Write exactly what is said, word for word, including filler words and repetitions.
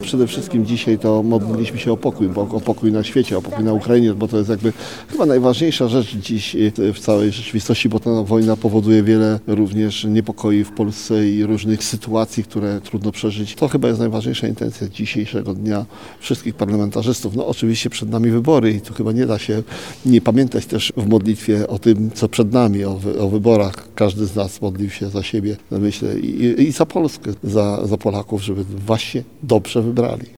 przede wszystkim dzisiaj to modliliśmy się o pokój, bo o pokój na świecie, o pokój na Ukrainie, bo to jest jakby chyba najważniejsza rzecz dziś w całej rzeczywistości, bo ta wojna powoduje wiele również niepokoi w Polsce i różnych sytuacji, które trudno przeżyć. To chyba jest najważniejsza intencja dzisiejszego dnia wszystkich parlamentarzystów. No oczywiście przed nami wybory i tu chyba nie da się nie pamiętać też w modlitwie o tym, co przed nami, o, wy, o wyborach. Każdy z nas modlił się za siebie, myślę, i, i za Polskę, za, za Polaków, żeby właśnie dobrze wybrali.